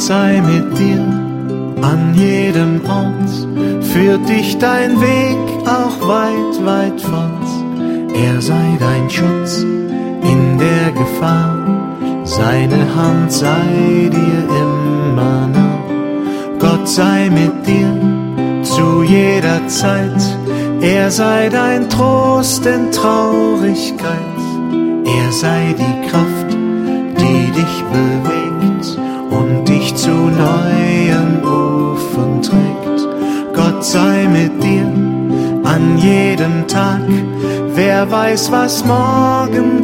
sei mit dir an jedem Ort, führt dich dein Weg auch weit, weit fort. Er sei dein Schutz in der Gefahr, seine Hand sei dir immer nah. Gott sei mit dir zu jeder Zeit, er sei dein Trost in Traurigkeit. Er sei die Kraft, die dich bewegt und dich zu neuen Ufern trägt. Gott sei mit dir an jedem Tag, wer weiß, was morgen